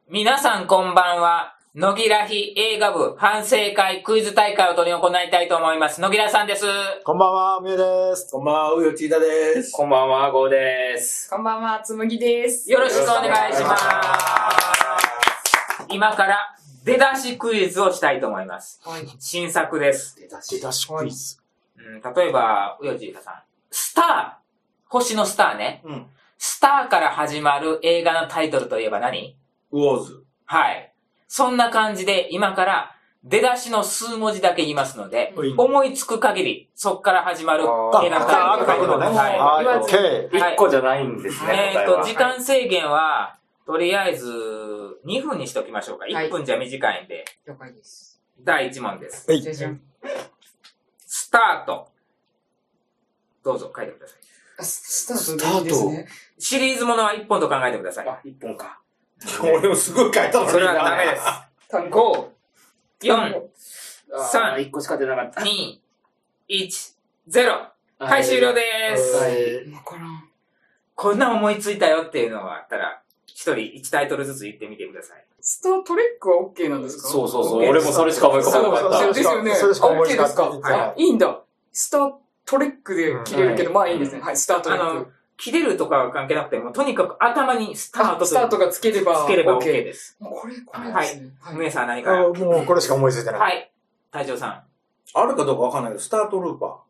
皆さんこんばんは。野木らひ映画部反省会クイズ大会を取り行いたいと思います。野木らさんです。 こんばんは、みゆです。 こんばんは、うよちいだです。 こんばんは、ゴーです。 こんばんは、つむぎです。 よろしくお願いします。今から出だしクイズをしたいと思います。はい、新作です。 出だしクイズ。 例えば、うよちいださん。スター。星のスターね。スターから始まる映画のタイトルといえば何？ ウォーズ。 はい。そんな感じで今から出だしの数文字だけ言いますので、思いつく限りそっから始まる映画のタイトルを書いてください。 はい。1個じゃないんですね。 時間制限は、とりあえず2分にしときましょうか。1分じゃ短いんで。 了解です。 第1問です。スタート。どうぞ書いてください。 スタートですね。 シリーズものは1本と考えてください。 あ、1本か。 俺もすごい書いたのに。 それはダメです。5、4、3、 1個しか出なかった。 2、1、0。はい、終了です。こんな思いついたよっていうのがあったら、一人1タイトルずつ言ってみてください。 スタートレックは OK なんですか？ そう。俺もそれしか思い浮かばなかった。 ですよね。 それしか思い浮かばなかった。 OK ですか？いいんだ。スタートレックで切れるけど、まあいいですね。はい、スタートレック。 切れるとかは関係なくても、とにかく頭にスタートがつければ OK です。 これですね。 はい。梅さん何か。 もうこれしか思いついてない。 はい。隊長さん。 あるかどうかわかんないけど、スタートルーパ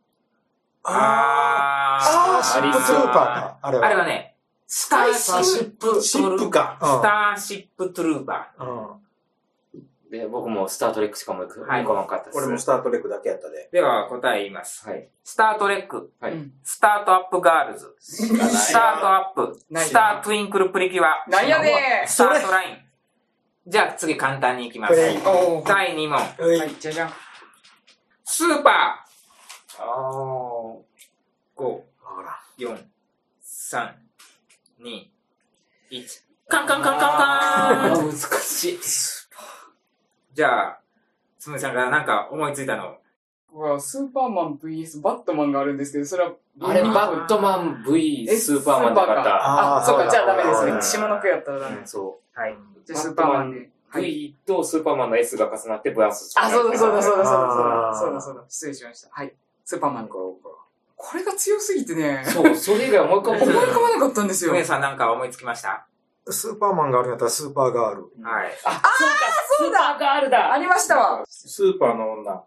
ー。スターシップトゥルーパーか。あれはね、 スターシップトゥルーパー。 シップか。 スターシップトゥルーパー。 で、僕もスタートレックしか思い浮かばなかったです。 俺もスタートレックだけやったで。 では答え言います。 はい。 スタートレック。 はい。 スタートアップガールズ。スタートアップ。スタートゥインクルプリキュア。 なんやねスタートライン。じゃあ次簡単に行きます。第2問。 はい、じゃじゃん。 スーパー。5、4、3、2、1。カンカンカンカンカン。 難しい。 じゃあ、つむぎさんからなんか思いついたの。 スーパーマン VS バットマンがあるんですけど、それは、 あれ、バットマン V スーパーマンだから。 あ、そうか、じゃあダメですね。下の句やったらダメ。 そう。 はい。 じゃあスーパーマンで。 V とスーパーマンの S が重なってブラス。 あ、そうだ。失礼しました。はい。スーパーマン。これが強すぎてね。 そう、それ以外思い浮かばなかったんですよ。 梅さんなんか思いつきました？ スーパーマンがあるんやったらスーパーガール。 はい。 そうだガールだありましたわ。 スーパーの女。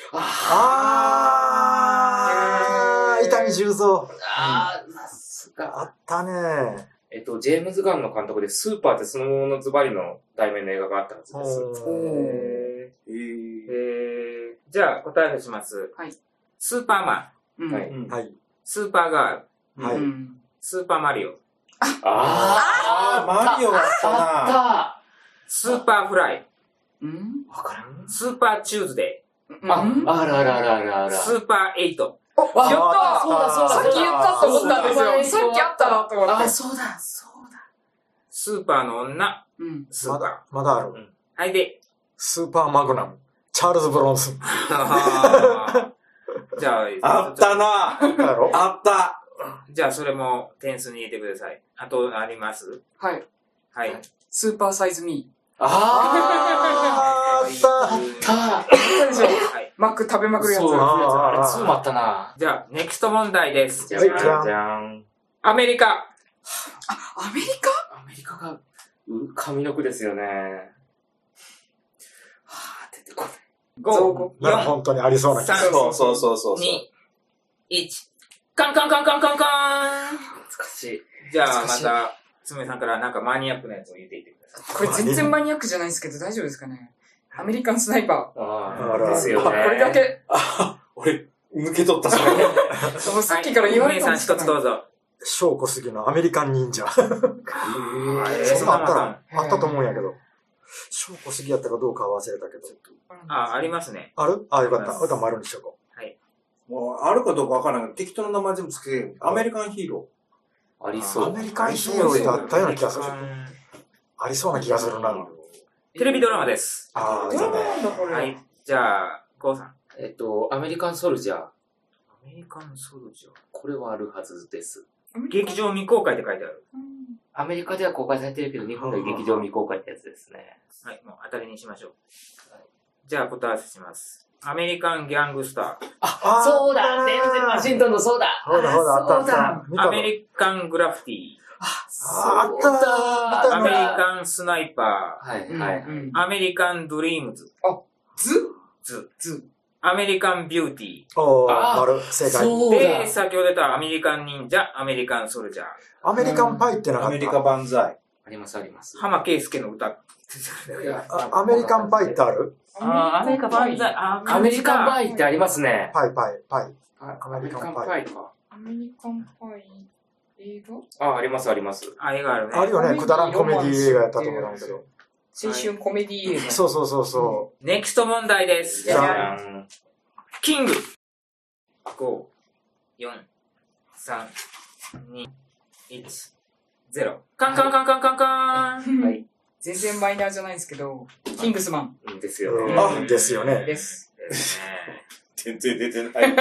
伊丹十三。 あったね。 ジェームズ・ガンの監督でスーパーってそのもののズバリの題名の映画があったはずです。 じゃあ答え出します。 はい。 スーパーマン。 はい。 スーパーガール。 はい。 スーパーマリオ。 マリオがあったな。 スーパーフライ。 わからん。 スーパーチューズデー。あら。 スーパーエイト。 やったさっき言ったと思ったんですよ。さっきあったなと思って。 そうだ。 スーパーの女。スーパー。まだある。 はいで。 スーパーマグナム。チャールズ・ブロンソン。 じゃあ、 あったな。あった。 じゃあ、それも点数に入れてください。あと、あります？ はい。 はい。 スーパーサイズミー。 あったでしょ。マック食べまくるやつ。 あれ、2もあったな。 じゃあ、ネクスト問題です。 じゃーん。 アメリカ。 アメリカが、上の句ですよね。出てこない。 5、4、 本当にありそうな気がする。 そう。 2、1。カンカン。 難しい。 じゃあ、また、つめさんからなんかマニアックなやつを言っていってください。 これ全然マニアックじゃないんですけど、大丈夫ですかね？アメリカンスナイパー。ですよね。 これだけ。 俺、抜け取ったそれ。 さっきから言われたんです一つどうぞ。 小小杉のアメリカン忍者。そんなあったと思うんやけど。小小杉やったかどうかは忘れたけど。 ありますね。 ある？よかった。歌丸にしとこう。はい。 もう、あるかどうかわからないけど、適当な名前全部つけてアメリカンヒーロー。ありそう。 アメリカンヒーローだったような気がする。ありそうな気がするな。 テレビドラマです。 ドラマなんだこれ。 はい。じゃあ、ゴーさん。 アメリカンソルジャー。 アメリカンソルジャー。 これはあるはずです。 劇場未公開って書いてある。 アメリカでは公開されてるけど、日本では劇場未公開ってやつですね。 はい、もう当たりにしましょう。じゃあ答え合わせします。アメリカンギャングスタあそうだデンゼル・ワシントンのそうだほらほら、あったあった。見ー、 たのアメリカングラフィティ、 あったアメリカンスナイパはいうんはい。 うんー、アメリカンドリームズ、 ズ。 アメリカンビューティおー、 あ丸、正解。 ー。 そうだで、先ほど言ったアメリカン忍者、アメリカンソルジャー、 アメリカンパイってなかった。 アメリカ万歳。 ありますあります。 浜圭介の歌。 アメリカンパイってある？ アメリカ万歳。 アメリカンパイってありますね。 パイパイ、パイ。 アメリカンパイか。 アメリカンパイ映画あ、ありますあります。 あ、映画あるね。 あるよね、くだらんコメディ映画やったと思うんだけど。 青春コメディ映画。 そうそうそうそネクスト問題です。 じゃあじゃん。 キング。5、4、3、2、1、0。カンカンカンカンカンカン。 はい。 全然マイナーじゃないんですけど、キングスマンうんですう。 よね。 うんですよね。 です。 ですね。 全然出てない。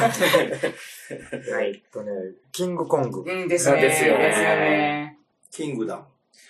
はい。 キングコング。 うんですね。 ですよねですよね。 キングダム。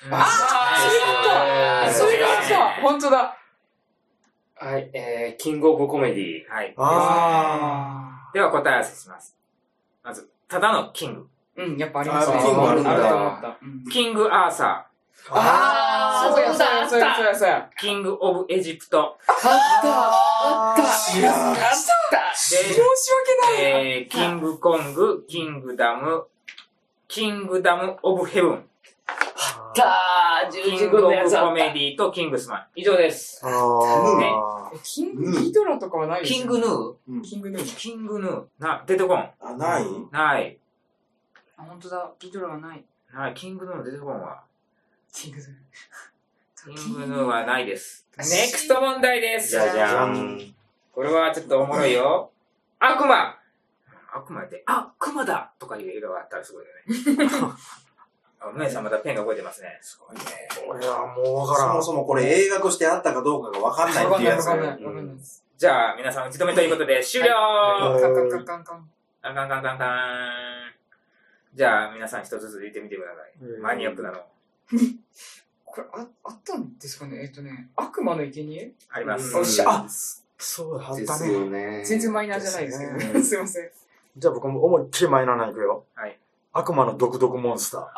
あー、それがあった本当だはい、キングオブコメディ。 はい。 あでは答え合わせします。まず、ただのキング。 うん、やっぱありますね。 キングあるんだあると思った。うんキングアーサあー、 そうや、 そうだ、あそうや、 ったそうや、そうや。 ー、キングオブエジプト。 あった知らん。 で、 申し訳ない。 キングコング、キングダム、キングダムオブヘブン、 あった十字キングオブ軍のやつあっコメディとキングスマン。以上です。 あキングギドラとかはないですキングヌーキングヌー。 キングヌー出てこん。 あ、ないない。 あ、本当だ。ギドラはない。 ない。キングヌー出てこんわ。 キングヌー。 キングヌーはないです。ネクスト問題です。 じゃじゃん。 これはちょっとおもろいよ。悪魔悪魔って、あ、熊だとかいう映画があったらすごいよね。お姉さんまたペンが動いてますね。 すごいね。 俺はもうわからん。 そもそもこれ映画としてあったかどうかがわかんないっていうやつ。 わかんない。わかんない。 じゃあ、皆さん打ち止めということで終了、 はいカンカンカンカンカン。 カンカンカンカンカン。じゃあ、皆さん一つずつ言ってみてください。マニアックなの。 これ、あったんですかね悪魔の生贄あります。 おっしゃ。あ、 そう、あったですよね。 ね。 全然マイナーじゃないですけですど。すいません。 じゃあ僕も思いっきりマイナーなのいくよ。 はい。 悪魔の毒々モンスター。 なん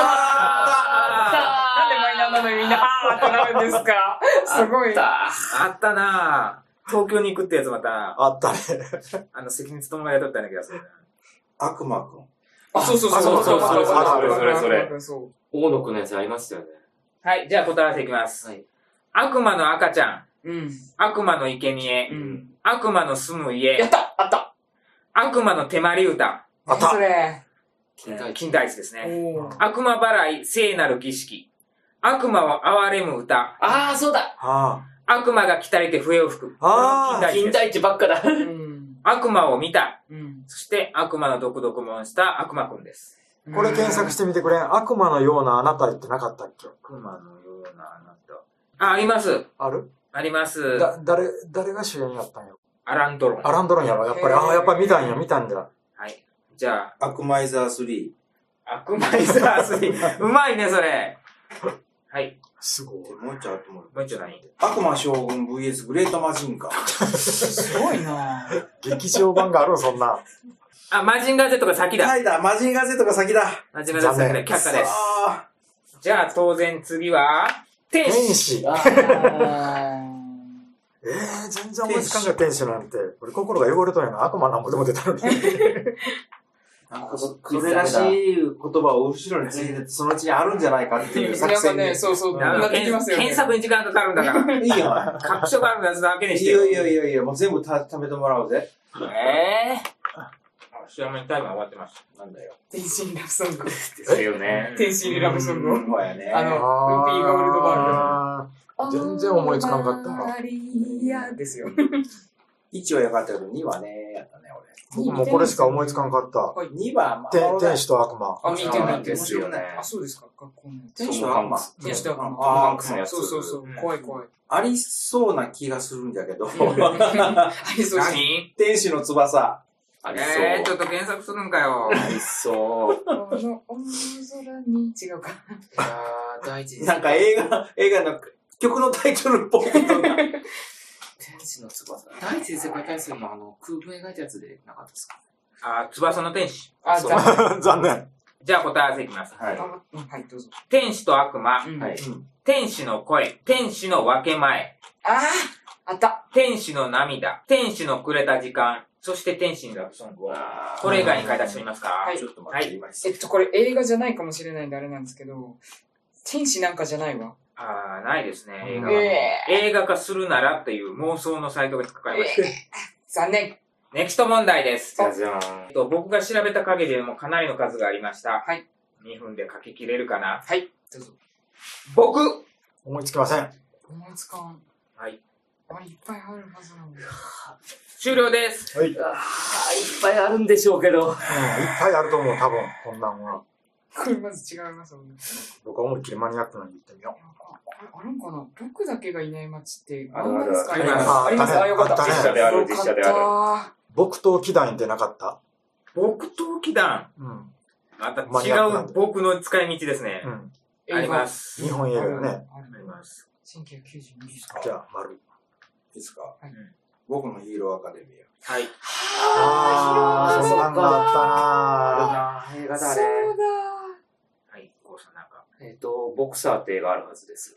でマイナーなのにみんな、あーってなるんですかすごい。 あったなぁ。東京に行くってやつまた、 あったね。 関根勤がやっとったような気がするな。 悪魔くん。 あ、そうそうそう。 そうそれ。 そう。 大野くんのやつありますよね。 はい、じゃあ答え合わせいきます。 はい。 悪魔の赤ちゃん、 うん。 悪魔の生贄、 うん。 悪魔の住むや家っ、たあった悪魔の手まり歌、 あったそれ。 金田一ですね。 おー。 悪魔払い聖なる儀式、悪魔を憐れむ歌、 あー、そうだあ悪魔が鍛えて笛を吹く。 あー金田金田一です。 一ばっかだ。 うん。 悪魔を見た。 うん。 そして悪魔の毒々モンスター、悪魔くんです。 これ検索してみてくれん。悪魔のようなあなたってなかったっけ？ 悪魔のようなあなた。あります。 ある？ あります。 誰が主演やったんよ？ アランドロン。 アランドロンやろやっぱり。ああ、やっぱり見たんだ。 はい。じゃあ、 アクマイザー3。 悪魔イザー3。うまいね、それ。はい。 すごい。 もう一丁あってももう一丁何悪魔将軍 VS グレートマジンガー。 すごいなぁ。 劇場版があるそんな。 あ、マジンガー Z が先だ。 はいだ、マジンガー Z が先だ。 マジンガー Z 先だ。却下です。 あじゃあ、当然次は、天天使。 使。 あ全然思いつかんが天使なんて。俺心が汚れとんやな。悪魔なんぼでも出たのに。 なんかそれらしい言葉を後ろについて、そのうちにあるんじゃないかっていう作戦で。 そうそう。 なんかなってきますよね。 検索に時間かかるんだから。 いいよ。 各所があるやつだけにいしてよ。 やいや、もう全部食べてもらおうぜ。 仕上げにタイム終わってました。 なんだよ。 天心ラブソング。 ですよね。 天心ラブソングを。 そうやね。 ルピーゴールドバーグ。 全然思いつかんかった。 マリアですよ。 1は良かったけど、2はね、やったね、 僕もこれしか思いつかんかった。 俺。2は、まあ、 天使と悪魔。 あ、見てないですよね。 あ、そうですか。学校の。 天使と悪魔。 天使と悪魔。 あクスのやつ。 そうそうそう。怖い怖い。 ありそうな気がするんだけど。 ありそうし。 何天使の翼。 ありそう。 ちょっと検索するんかよ。 ありそう。 この大空に、違うか。 いやー、第一次なんか映画の曲のタイトルっぽい。 天使の翼。第一次世界大戦の空軍描いたやつでなかったですか？翼の天使。 あ、 そうだ。 残念。 じゃあ答え合わせいきます。 はい。 はい、どうぞ。 天使と悪魔、 うんはい。 天使の声、天使の分け前、 あった。 天使の涙、天使のくれた時間、そして天使にラブソングを。これ以外に書いた人いますか？ はいちょっと待って、今これ映画じゃないかもしれないんであれなんですけど、天使なんかじゃないわ。 ないですね、映画は。 え映画化するならっていう妄想のサイトが書かれました。 残念。 ネクスト問題です。 じゃじゃーん。 僕が調べた限りでもかなりの数がありました。 はい。 2分で書ききれるかな？ はい、どうぞ。 僕思いつきません。 思いつかん。 はい。 あれいっぱいあるはずなんだよ。 終了です。 はい。いっいっぱいあるんでしょうけど。 ぱいあると思う、多分、こんなんは。 これまず違いますもんね。 僕は思いっきりマニアックなの言ってみよこれあるんかな？僕だけがいない街ってある漫画ですかね？ あるあるあります。あ、よかった。 あったね実写である、実写である。 よかう。僕とキダンってなかった僕と祈願。 うん。 またマ違ニアックなんでう僕の使い道ですね。 うん。 った。 あります。 日本映画よね。 あるあります。 1992 じゃあ、丸。 いいですか、 はい僕のヒーローアカデミア。 はい。 そんなんがあっ映画だ、 そうあれ。 だ。 はい、こうさんなんか。 ボクサーって映画あるはずです。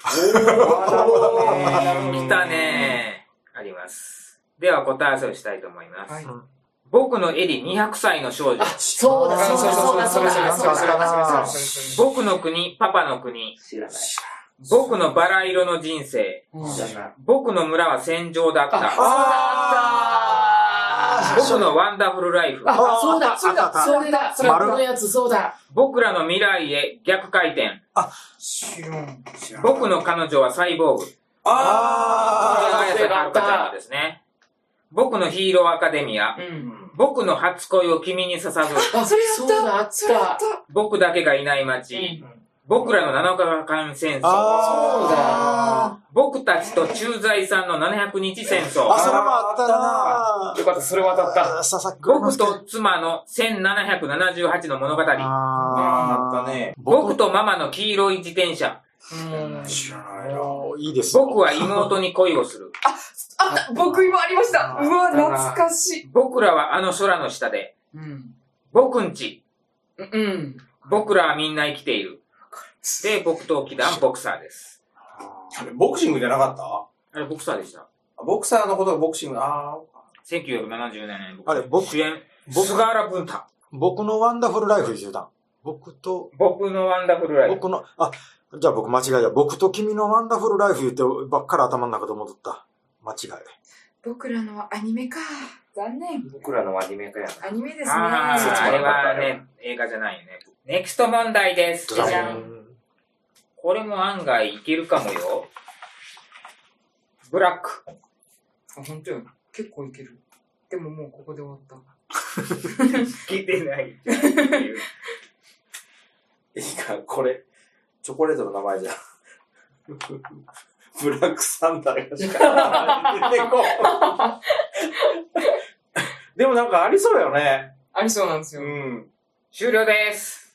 来たねー。あります。では答え合わせをしたいと思います。 はい。 僕のエリ200歳の少女。 そうだ、そうだ、そうだ、そうだ、そうだ。 僕の国、パパの国。 知らない。 僕のバラ色の人生。 知らない。 僕の村は戦場だった。 あ僕のワンダフルライフ。 あ、そうだ、 そうだそれだ、それのやつ、そうだ。 僕らの未来へ逆回転。 知らん。 僕の彼女はサイボーグ。これが綾瀬はるかちゃんですね。僕のヒーローアカデミア。 うん。 僕の初恋を君に捧ぐ。 あ、 それやったそうだ、あっそれやた。 った。 僕だけがいない街。僕らの7日間戦争。 そうだ。 僕たちと駐在さんの700日戦争。 それもあったなよかった、それ渡った。 佐々木君僕と妻の1778の物語。 あったね。 僕とママの黄色い自転車。 知らないな。 もういいです。 僕は妹に恋をする。 あった僕今ありましたうわ、懐かしい。 僕らはあの空の下で。 うん。 僕んち。 うん。 僕らはみんな生きている。で、僕と祈願ボクサーです。 あれ、ボクシングじゃなかったあれ、ボクサーでした。 ボクサーのことがボクシング、 1977年。 あれ僕主演、菅原文太。 僕のワンダフルライフ一緒だ。僕と、 僕のワンダフルライフ。 僕の、じゃあ僕間違いだ。僕と君のワンダフルライフ言ってばっかり頭の中で戻った。間違い。 僕らのアニメか。残念。 僕らのアニメ化やな。 アニメですね。 あれはね、映画じゃないよね。ネクスト問題です。 じゃじゃん。 これも案外いけるかもよ。ブラック。 あ、本当よ。結構いける。でももうここで終わった。 聞いてない。 いいか、これ、チョコレートの名前じゃん。ブラックサンダーがしか出てこん。でもなんかありそうよね。 ありそうなんですよ。 ん。 終了です。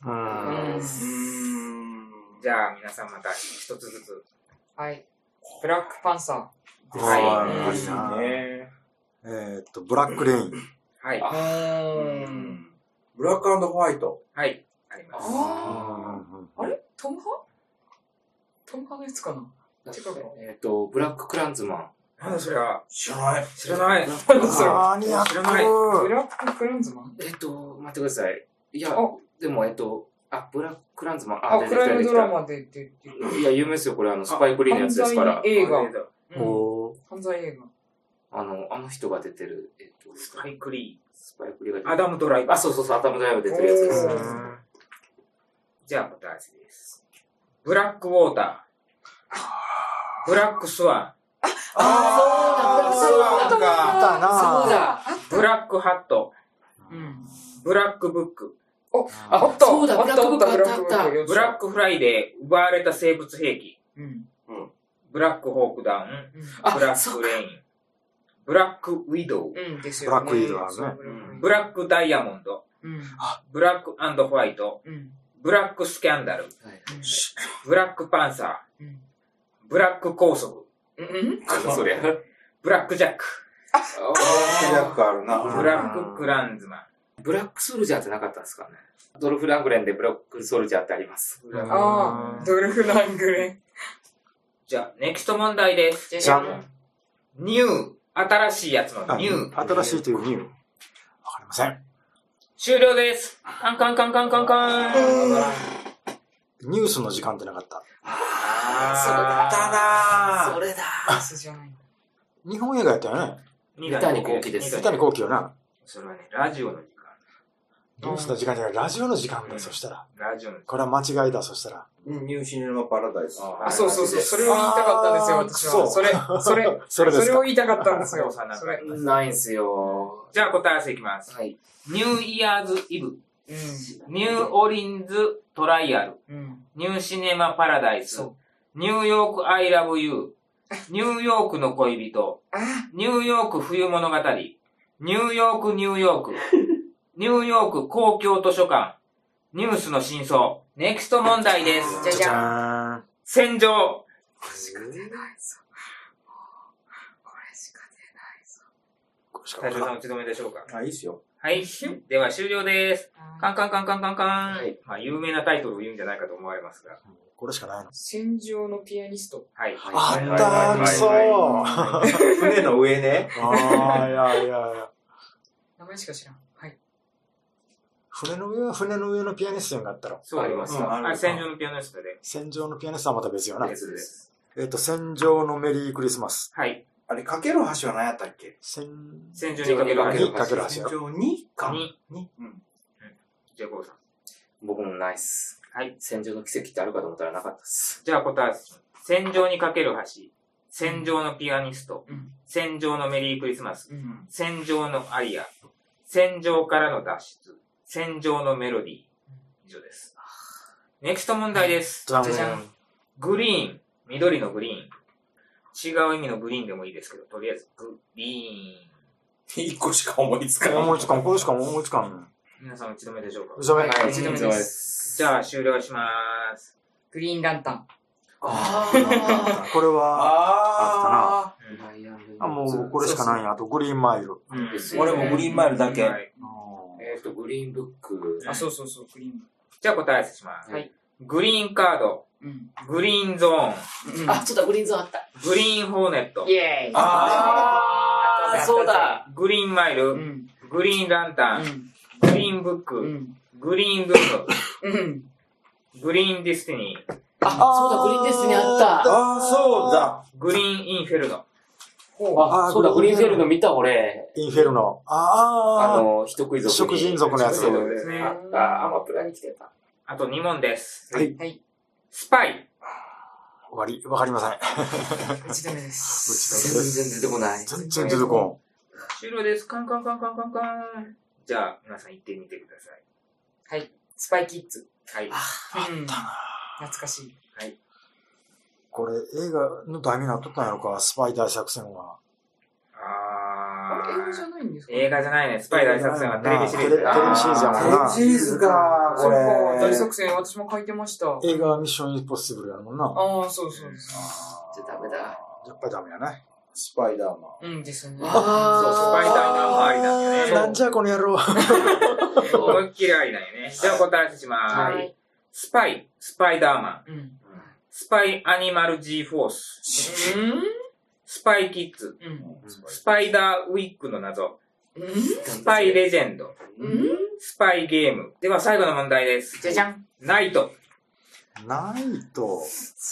うん。 じゃあ皆さんまた一つずつ。 はい。ブラックパンサはいいいね。 ブラックレイン。 はい。 ー。 ブラック&ホワイト。 はい。あります。 あれトムハトムハのやつかな違うか。 ブラッククランズマン。 なんだそれは。 知らない。 知らない。 それマニアッ知らないブク。 ラッククランズマン待ってください。いやあ、 でもブラッククランズマン。 あ、クライムドラママで出てる。 いや、有名ですよ。これスパイクリーのやつですから。 映画。 うん犯罪映画。 あの人が出てる、 スパイクリスパイクリーが出てー。アる。 ダムドライバー。 そう、アダムドライバー出てるやつです。 じゃあ答え合わせです。ブラックウォーター。ブラックスワそうだなそうだ。 ン。ブラックハット。 うん。 ブラックブック。 あったそうだ、 あったブラックブックあったブラックブックブラックフライデー。奪われた生物兵器。 うん。 ブラックホークダウン。ブラックレイン。ブラックウィドウ。 うん。ですよね。 ブラックウィドウあるねそうブラックウィドウブラックダイヤモンド、 うん。 ブラック&ホワイト、 うん。 ブラックスキャンダル、 はいブラックパンサうん。 ー、ブラック高速、 うん。 それ。 ブラックジャック、 ジャックあるな。 ブラッククランズマン。 ブラックソルジャーってなかったんですかね。ドルフ・ラングレンでブラックソルジャーってあります。 ああ、ドルフ・ラングレン。 じゃあ、ネクスト問題です。 じゃじゃん。 ニュー、新しいやつのニュー。 新しいというニュー。わかりません。 終了です。カンカンカンカンカンカン。 ニュースの時間ってなかった。 あだなそれだ。 スじゃない。 日本映画やったよね。 ー。 三谷幸喜です三谷幸喜よな。 それはね、ラジオの時ニュースの時間じゃない、ラジオの時間だ、そしたら。 間。ラジオの時これは間違いだ、そしたら。 ニューシネマパラダイス。 あ、そうそうそう。それを言いたかったんですよ、私は。 そうそれですかそれを言いたかったんですよ。 間。 それ。 ないんすよ。 じゃあ答え合わせいきます。 はい。 ニューイヤーズイブ、 うニューオリンズトライアル、 ん。うん。 ニューシネマパラダイスそ、 ニューヨークアイラブユー、ニューヨークの恋人、 あニューヨーク冬物語、ニューヨークニューヨーク、ニューヨーク公共図書館、ニュースの真相。ネクスト問題です。 じゃじゃん。 ゃーん。 戦場。 しか出ないぞ。これしかこれしか斉藤さんわからん。 打ち止めでしょうか。 あ、いいっすよ。 はい。では終了です。 出ない。 カンカンカンカンカンカン。 はいまあ、有名なタイトルを言うんじゃないかと思われますが。 これしかないの。 戦場のピアニスト。 はい。 あはいったー、くそー。 船の上ね。 あー、いやいやいや。 名前しか知らん。はい。 船の上は船の上のピアニストがあったら。 そうありますうんあれ、戦場のピアノストで。 戦場のピアニストはまた別よな。 別です。 戦場のメリークリスマス。 はい。 あれ、かける橋は何やったっけ戦戦場にかける場にかける橋よ。 戦場にか。 に。 うん。 じゃあ、ゴーさん。 僕もないっす。 はい。 戦場の奇跡ってあるかと思ったらなかったっす。 じゃあ答え、戦場にかける橋、戦場のピアニスト、 うん。 戦場のメリークリスマス、 うん。 戦場のアリア、戦場からの脱出、戦場のメロディー。以上です。ネクスト問題です。 じゃんじゃじゃん。 グリーン、緑のグリーン。違う意味のグリーンでもいいですけど、とりあえずグリ一個しか思いつかない。 思いつかん、これしか思いつかん。 ーン。皆さん打ち止めでしょうか。 嘘め。 はい一度目です。 じゃあ終了します。 グリーンランタン。 あこれは、 ああ、もうこれしかないんや。あとグリーンマイル。 うんー。俺もグリーンマイルだけ。 はいグリーンブック。 あ、そうそうそう、グリーン。 じゃあ答え合わせします。 はい。 グリーンカード、 うん。 グリーンゾーン、 あ、そうだ、グリーンゾーンあった。 グリーンホーネットイ、ェーイ。 あーそうだ。 グリーンマイル、 うん。 グリーンランタン、 うん。 グリーンブック、 うん。 グリーンブッうん。 ク、グリーンディスティニー、 あ、そうだ、グリーンデスにあった。 あー、そうだ。 グリーンインフェルノ。 あ、そうだ、グリーンフェルノ見た、俺。 インフェルノ。人食い族食人族のやつ。 そうですねあった、アマプラに来てた。 あと2問です。 はい。 はい。 スパイ、 終わり。わかりません。 打ち止めです。 全然出てこない。 全然出てこ終了です。カンカンカンカンカンカン。じゃあ、皆さん言ってみてください。 はい。スパイキッズ。 はい。 うん。懐かしい。 ん。これ映画の題名になっとったんやろか、スパイ大作戦は。 ああれ、映画じゃないんですか映画じゃないね。スパイ大作戦はテレビシリーズテレビシリーズやもんな。 シリーズか、こそっか、大れ。 作戦、私も書いてました。 映画はミッションインポッシブルやもんな。 ああ、そうそうです。 じゃダメだ。 やっぱりダメやね。 スパイダーマン。 うんですね。 そう、スパイダーマンもありなんよね。 なんじゃこの野郎。 思いっきりありなんよね。じゃあ答え合わせします。 はい。 スパイ、スパイダーマン、 うん。 スパイアニマル G フォース、 うんスパイキッズ、 うん。 スパイダーウィッグの謎、 うんスパイレジェンド、 うんスパイゲーム。では最後の問題です。 じゃじゃん。 ナイト。 ないと。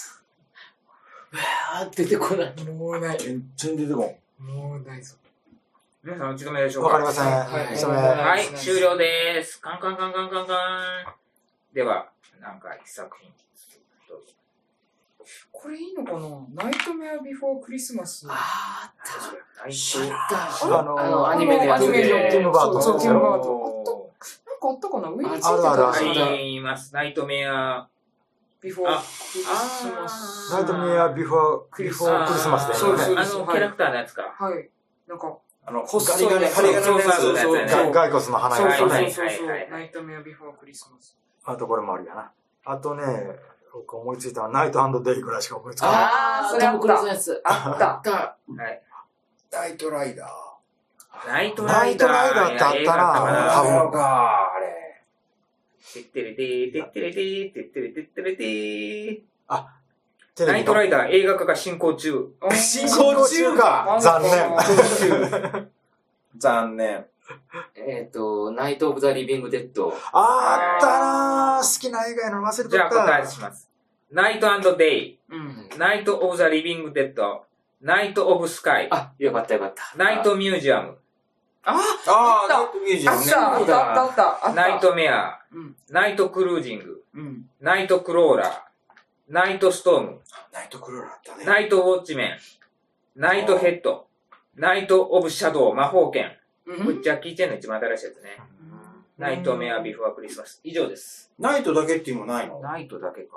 あ、出てこない。 もうない。 全然出てこん。 もうないぞ。 皆さん打ち止めでしょうか？ わかりません。 はいそれはい、終了です。カンカンカンカンカンカン。では、なんか一作品。どうぞ。 これいいのかなナイトメアビフォークリスマス。 あナイ知っト。 た。アニメのやつアニメので。 ティムバートンそう、 ですよティムバートン。なんかあったかな上についてたあるあるあるはい、います。ナイトメア。 ビフォークリスマス。 ナイトメアビフォークリスマスだよね。 そうそうキャラクターのやつか。 はい。なんか、 針金のやつ。 骸骨の花そうそうがね。 そうそう。 はいナイトメアビフォークリスマス。 あとこれもあるやな。あとね、僕思いついたのはナイト&デイぐらいしか思いつかない。 あー、それあった。 トムクルーズのやつ。 あった。 はい。 ナイトライダー。 ナイトライダー。 ナイトライダーってあったな映画か多分そうか、あれ。 てってれてー、てってれてー、てってれてってれてー。 テレビのナイトライダー映画化が進行中。 進行中か。残念。 残念。 ナイト・オブ・ザ・リビング・デッド。 あったなぁ。好きな映画やの忘れとじゃあった。 答えします。ナイト&デイ、 うん。 ナイト・オブ・ザ・リビング・デッド、ナイト・オブ・スカイ、 あ、よかったよかった。 ナイト・ミュージアム、 ああ、ナイトミュージアムね。 あった。 ナイト・メア、 うん。 ナイト・クルージング、 うん。 ナイト・クローラー、ナイト・ストーム、 ナイトクローラーあったね。 ナイト・ウォッチメン、ナイト・ヘッド、ナイト・オブ・シャドウ、魔法剣。これジャッキー・チェンの一番新しいやつね。ナイト・メア・ビフォー・クリスマス。以上です。 ナイトだけっていうのないの？ ナイトだけか。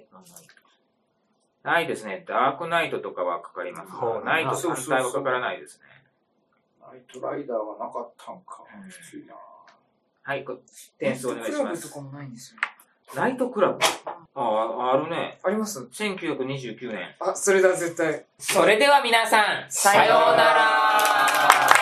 ないですね。ダークナイトとかはかかりますが、ナイト単体はかからないですね。 ナイトライダーはなかったんか。きついな。 はい、点数お願いしますクラブと。かもないんですよ。 ナイトクラブあるね。 あります 1929年。 あ、それだ、絶対。 それでは皆さん、さようなら